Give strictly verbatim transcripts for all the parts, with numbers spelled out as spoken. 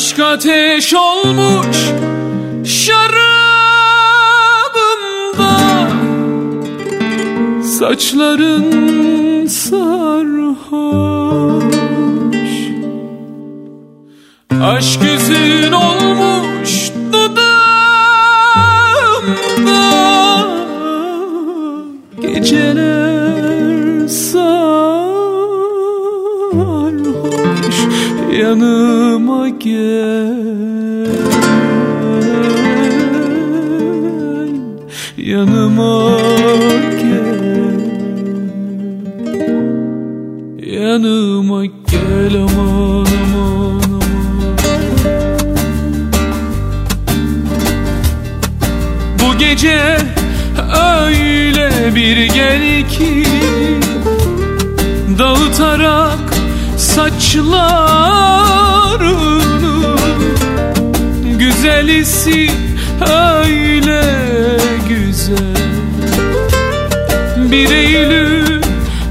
Aşk ateş olmuş şarabımda, saçların sarhoş. Aşk üzün olmuş dudağımda, geceler sarhoş. Yanıma gel, yanıma gel, yanıma gel, aman aman aman. Bu gece öyle bir gel ki, dağıtarak saçlarını, güzelisi öyle güzel. Bir Eylül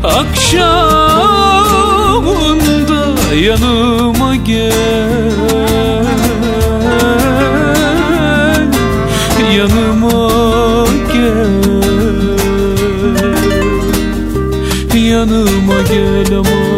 akşamında yanıma gel, yanıma gel, yanıma gel aman aman.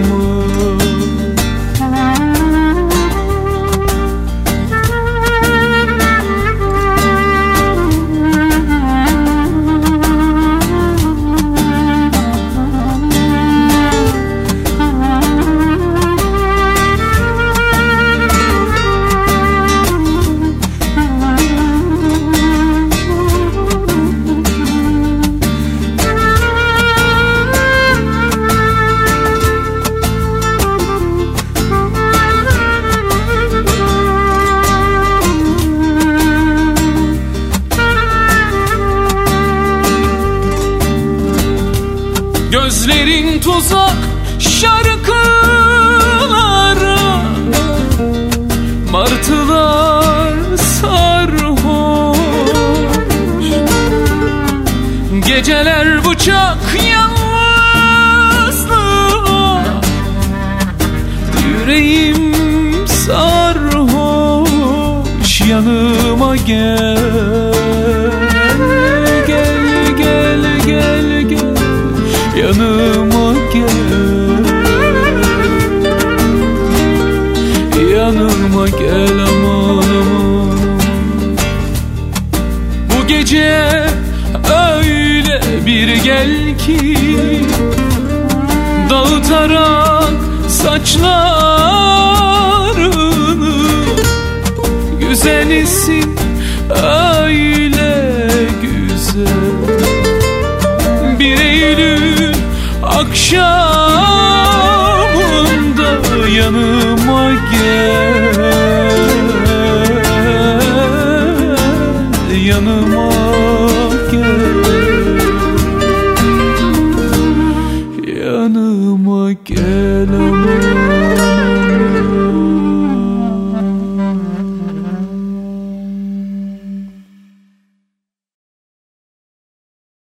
Gözlerin tuzak şarkılara, martılar sarhoş. Geceler bıçak yalnızlığa, yüreğim sarhoş. Yanıma gel, gel gel gel gel, yanıma gel, yanıma gel aman aman. Bu gece öyle bir gel ki, dağıtarak saçlarını, güzelisin öyle güzel. Bir Eylül akşamında yanıma gel, yanıma gel, yanıma gel.